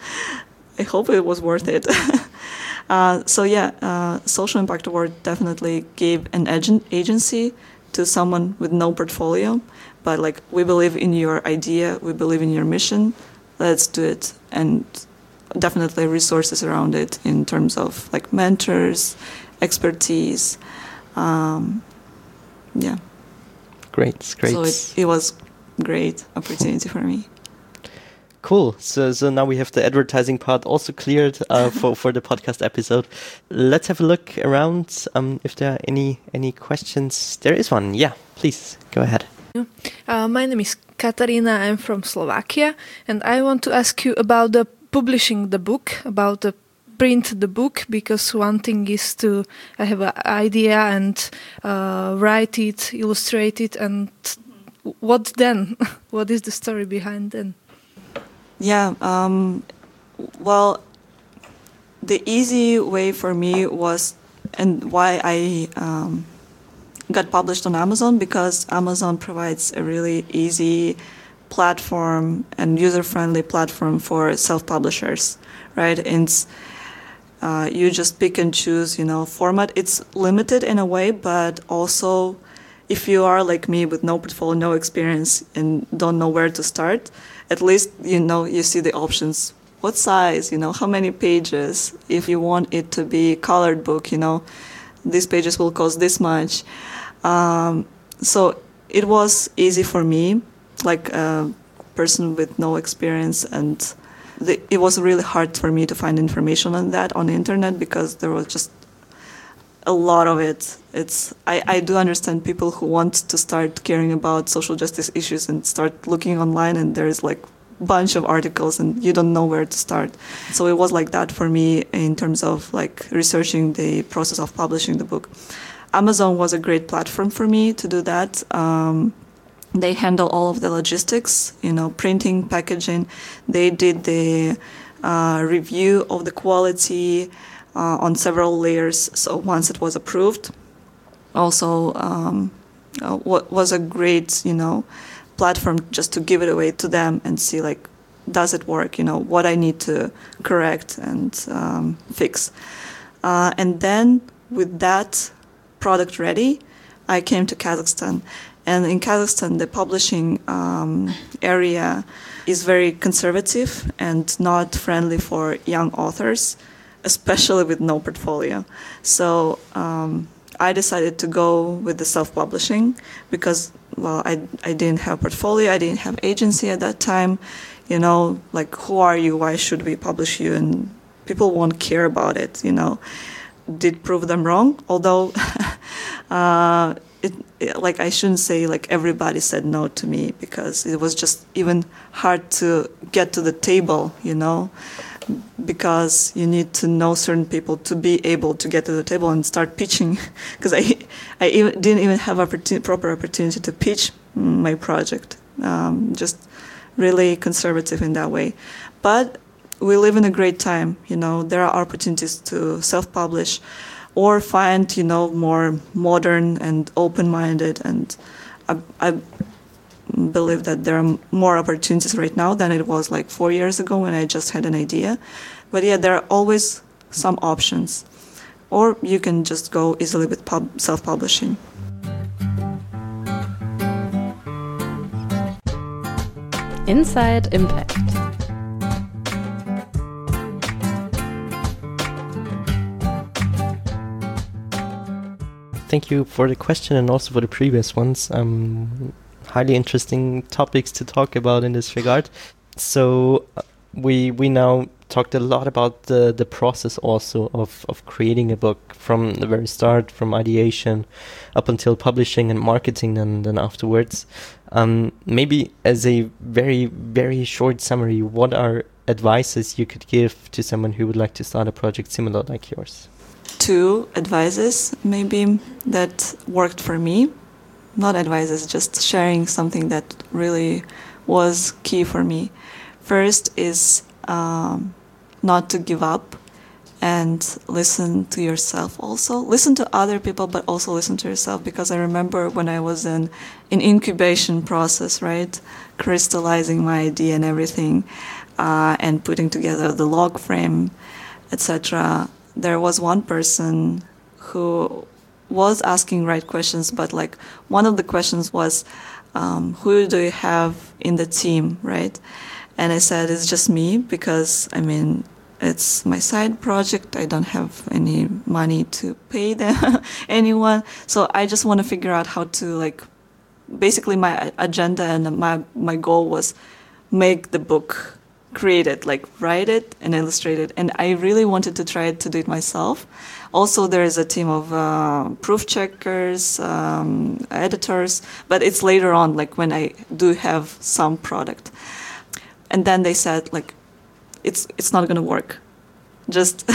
I hope it was worth it. uh, so yeah, uh, Social Impact Award definitely gave an agent agency to someone with no portfolio. But like, we believe in your idea, we believe in your mission, let's do it. And definitely resources around it in terms of like mentors, expertise. Um, yeah. Great, great. So it, it was great opportunity for me. Cool. So so now we have the advertising part also cleared uh, for, for the podcast episode. Let's have a look around um, if there are any any questions. There is one. Yeah, please go ahead. Uh, my name is Katarina. I'm from Slovakia, and I want to ask you about the publishing the book, about the print the book, because one thing is to I have an idea and uh, write it, illustrate it, and what then? What is the story behind then? Yeah, um, well, the easy way for me was, and why I um, got published on Amazon, because Amazon provides a really easy platform and user-friendly platform for self-publishers, right? And uh, you just pick and choose, you know, format. It's limited in a way, but also if you are like me with no portfolio, no experience, and don't know where to start, at least, you know, you see the options. What size, you know, how many pages? If you want it to be a colored book, you know, these pages will cost this much. Um, so it was easy for me, like a person with no experience, and the, it was really hard for me to find information on that on the internet because there was just a lot of it. It's I, I do understand people who want to start caring about social justice issues and start looking online, and there's like a bunch of articles and you don't know where to start. So it was like that for me in terms of like researching the process of publishing the book. Amazon was a great platform for me to do that. Um, they handle all of the logistics, you know, printing, packaging. They did the uh, review of the quality uh, on several layers. So once it was approved, also um, uh, what was a great, you know, platform just to give it away to them and see like, does it work? You know, what I need to correct and um, fix. Uh, and then with that product ready, I came to Kazakhstan. And in Kazakhstan, the publishing um, area is very conservative and not friendly for young authors, especially with no portfolio. So um, I decided to go with the self-publishing because, well, I, I didn't have portfolio, I didn't have agency at that time. You know, like, who are you? Why should we publish you? And people won't care about it, you know. Did prove them wrong, although uh, it, it, like, I shouldn't say like everybody said no to me, because it was just even hard to get to the table, you know, because you need to know certain people to be able to get to the table and start pitching. Because I, I even, didn't even have opportunity, proper opportunity to pitch my project. Um, just really conservative in that way. But we live in a great time, you know, there are opportunities to self-publish or find, you know, more modern and open-minded, and I, I believe that there are more opportunities right now than it was like four years ago when I just had an idea. But yeah, there are always some options. Or you can just go easily with pub- self-publishing. Inside Impact. Thank you for the question and also for the previous ones. Um, highly interesting topics to talk about in this regard. So uh, we we now talked a lot about the, the process also of, of creating a book from the very start, from ideation up until publishing and marketing, and then afterwards. Um, maybe as a very, very short summary, what are advices you could give to someone who would like to start a project similar like yours? Two advices maybe that worked for me. Not advices, just sharing something that really was key for me. First is um, not to give up and listen to yourself also. Listen to other people, but also listen to yourself, because I remember when I was in an incubation process, right, crystallizing my idea and everything, uh, and putting together the log frame, et cetera. There was one person who was asking right questions, but like one of the questions was, um, who do you have in the team, right? And I said, it's just me, because, I mean, it's my side project. I don't have any money to pay them, anyone. So I just want to figure out how to, like, basically my agenda and my, my goal was make the book, create it, like write it and illustrate it. And I really wanted to try to do it myself. Also, there is a team of uh, proof checkers, um, editors, but it's later on, like when I do have some product. And then they said, like, it's it's not going to work. Just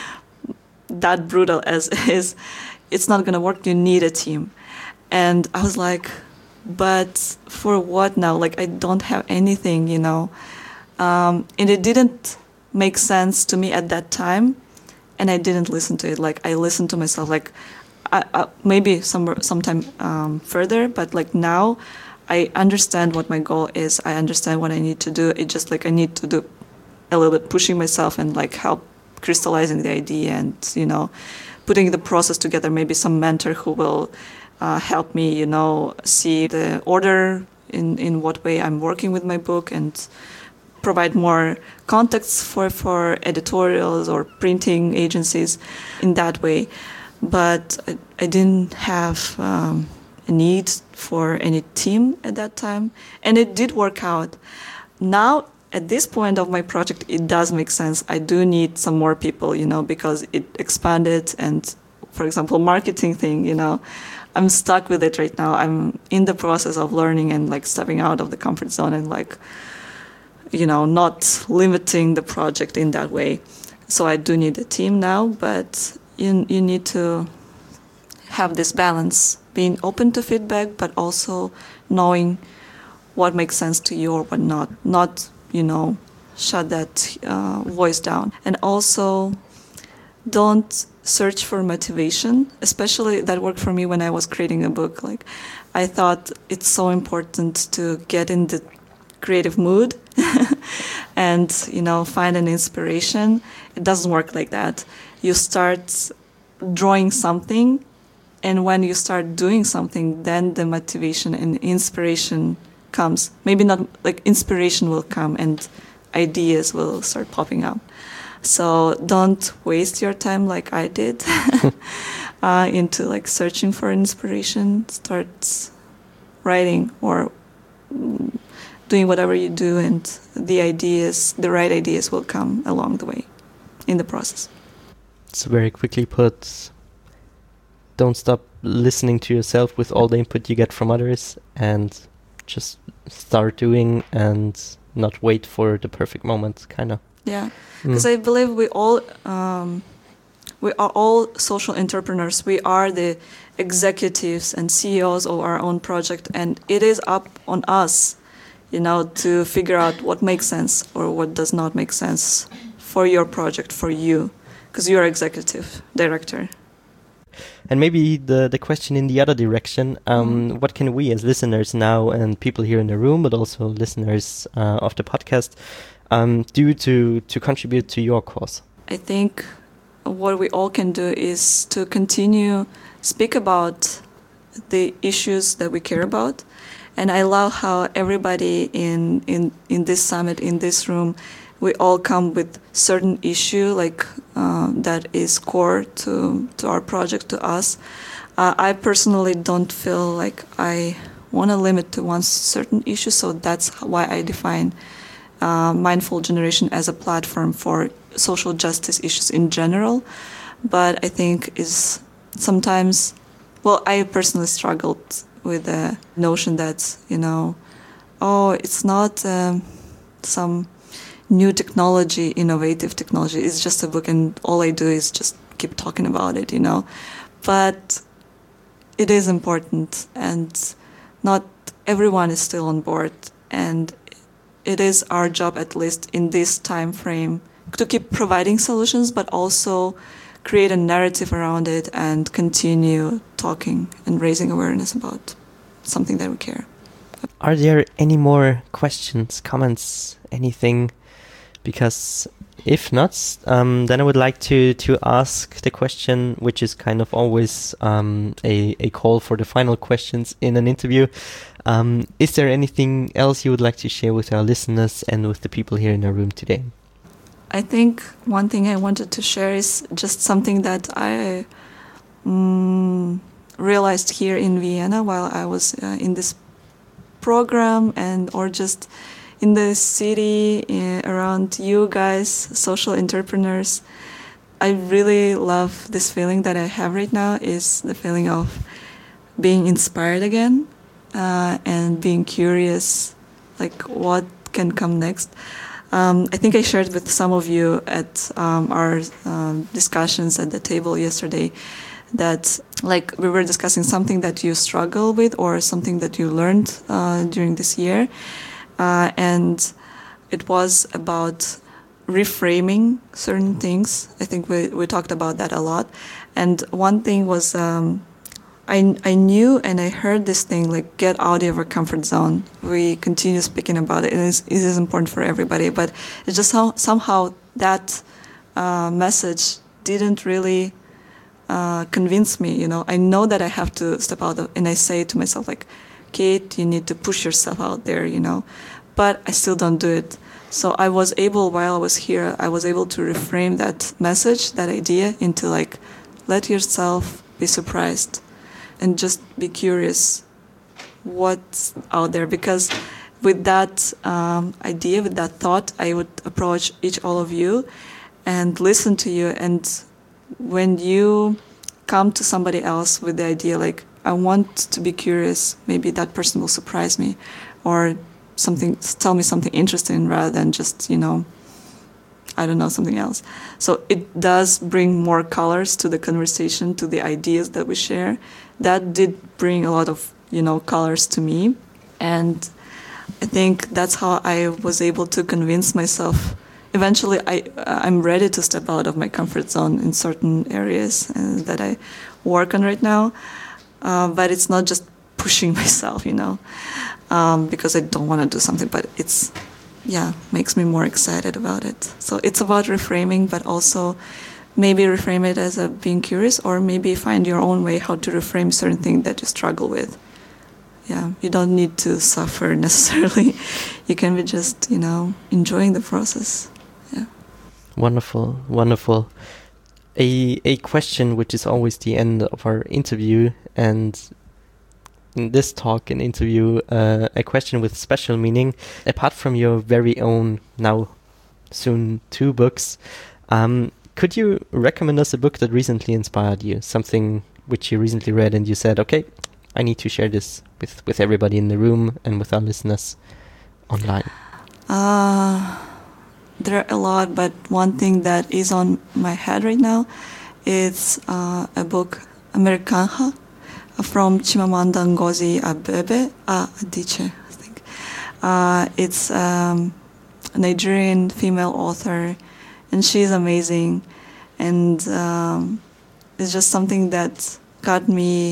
that brutal as is, it's not going to work. You need a team. And I was like, but for what now? Like, I don't have anything, you know. Um, and it didn't make sense to me at that time. And I didn't listen to it. Like, I listened to myself, like, I, I, maybe some sometime um, further, but like now, I understand what my goal is. I understand what I need to do. It's just like I need to do a little bit pushing myself and like help crystallizing the idea and, you know, putting the process together. Maybe some mentor who will uh, help me, you know, see the order in, in what way I'm working with my book and provide more contacts for, for editorials or printing agencies in that way. But I, I didn't have um, a need for any team at that time. And it did work out. Now, at this point of my project, it does make sense. I do need some more people, you know, because it expanded. And, for example, marketing thing, you know, I'm stuck with it right now. I'm in the process of learning and, like, stepping out of the comfort zone and, like, you know, not limiting the project in that way. So I do need a team now, but you you need to have this balance, being open to feedback, but also knowing what makes sense to you or what not. Not, you know, shut that uh, voice down. And also, don't search for motivation. Especially that worked for me when I was creating a book. Like, I thought it's so important to get in the creative mood and, you know, find an inspiration. It doesn't work like that. You start drawing something, and when you start doing something, then the motivation and inspiration comes. Maybe not, like, inspiration will come and ideas will start popping up. So don't waste your time like I did uh, into, like, searching for inspiration. Start writing or doing whatever you do, and the ideas, the right ideas will come along the way in the process. So very quickly put, don't stop listening to yourself with all the input you get from others, and just start doing and not wait for the perfect moment, kind of. Yeah, because mm. I believe we all, um, we are all social entrepreneurs. We are the executives and C E Os of our own project, and it is up on us, you know, to figure out what makes sense or what does not make sense for your project, for you, because you're executive director. And maybe the, the question in the other direction, um, mm. what can we as listeners now, and people here in the room, but also listeners uh, of the podcast, um, do to, to contribute to your cause? I think what we all can do is to continue speak about the issues that we care about. And I love how everybody in, in, in this summit, in this room, we all come with certain issue like uh, that is core to, to our project, to us. Uh, I personally don't feel like I want to limit to one certain issue, so that's why I define uh, Mindful Generation as a platform for social justice issues in general. But I think is sometimes, well, I personally struggled with the notion that, you know, oh, it's not um, some new technology, innovative technology. It's just a book, and all I do is just keep talking about it, you know. But it is important, and not everyone is still on board, and it is our job, at least in this time frame, to keep providing solutions, but also create a narrative around it and continue talking and raising awareness about something that we care. Are there any more questions, comments, anything? Because if not, um, then I would like to, to ask the question, which is kind of always um, a, a call for the final questions in an interview. Um, is there anything else you would like to share with our listeners and with the people here in our room today? I think one thing I wanted to share is just something that I um, realized here in Vienna while I was uh, in this program, and or just in the city uh, around you guys, social entrepreneurs. I really love this feeling that I have right now, is the feeling of being inspired again uh, and being curious, like what can come next. Um, I think I shared with some of you at um, our um, discussions at the table yesterday that, like, we were discussing something that you struggle with or something that you learned uh, during this year. Uh, and it was about reframing certain things. I think we, we talked about that a lot. And one thing was um, I, I knew and I heard this thing, like, get out of your comfort zone. We continue speaking about it. It is, it is important for everybody, but it's just how, somehow that uh, message didn't really uh, convince me, you know. I know that I have to step out of, and I say to myself, like, Kate, you need to push yourself out there, you know, but I still don't do it. So I was able, while I was here, I was able to reframe that message, that idea into, like, let yourself be surprised and just be curious what's out there. Because with that um, idea, with that thought, I would approach each all of you and listen to you. And when you come to somebody else with the idea, like, I want to be curious, maybe that person will surprise me, or something, tell me something interesting rather than just, you know, I don't know, something else. So it does bring more colors to the conversation, to the ideas that we share. That did bring a lot of, you know, colors to me. And I think that's how I was able to convince myself. Eventually, I, I'm ready to step out of my comfort zone in certain areas uh, that I work on right now. Uh, but it's not just pushing myself, you know, um, because I don't want to do something, but it's, yeah, makes me more excited about it. So it's about reframing, but also maybe reframe it as a being curious, or maybe find your own way how to reframe certain things that you struggle with. Yeah, you don't need to suffer necessarily. You can be just, you know, enjoying the process. Yeah. Wonderful, wonderful. A a question which is always the end of our interview, and in this talk and interview, uh, a question with special meaning. Apart from your very own, now soon two books, um, could you recommend us a book that recently inspired you? Something which you recently read and you said, okay, I need to share this with, with everybody in the room and with our listeners online. Uh, there are a lot, but one thing that is on my head right now is uh, a book, Americanha, from Chimamanda Ngozi Abebe, uh, Adichie, I think. Uh, it's um, a Nigerian female author, and she's amazing. And um, it's just something that got me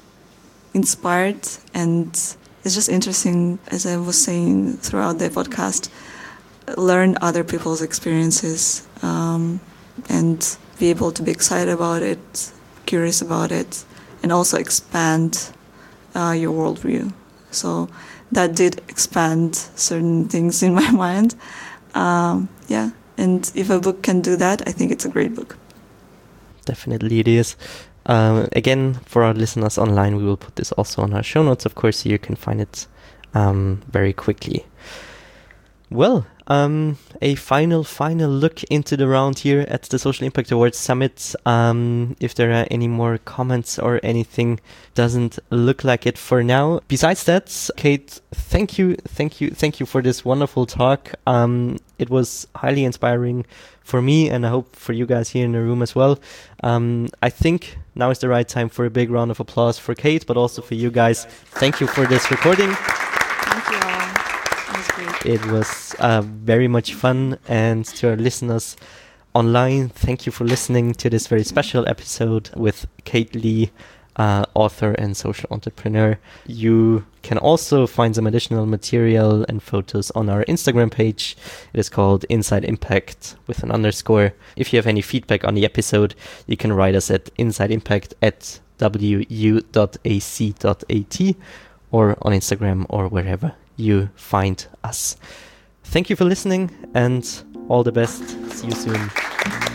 inspired, and it's just interesting, as I was saying throughout the podcast, learn other people's experiences um, and be able to be excited about it, curious about it, and also expand uh, your worldview. So that did expand certain things in my mind. Um, yeah, and if a book can do that, I think it's a great book. Definitely it is. Um, again, for our listeners online, we will put this also on our show notes, of course, so you can find it um, very quickly. Well, um, a final, final look into the round here at the Social Impact Awards Summit. Um, if there are any more comments or anything, doesn't look like it for now. Besides that, Kate, thank you, thank you, thank you for this wonderful talk. Um, it was highly inspiring for me, and I hope for you guys here in the room as well. Um, I think now is the right time for a big round of applause for Kate, but also for you guys. Thank you for this recording. Thank you all. It was great. It was uh, very much fun, and to our listeners online, thank you for listening to this very special episode with Kate Lee, uh, author and social entrepreneur. You can also find some additional material and photos on our Instagram page. It is called Inside Impact with an underscore. If you have any feedback on the episode, you can write us at insideimpact at w u dot a c dot a t or on Instagram or wherever you find us. Thank you for listening and all the best. See you soon.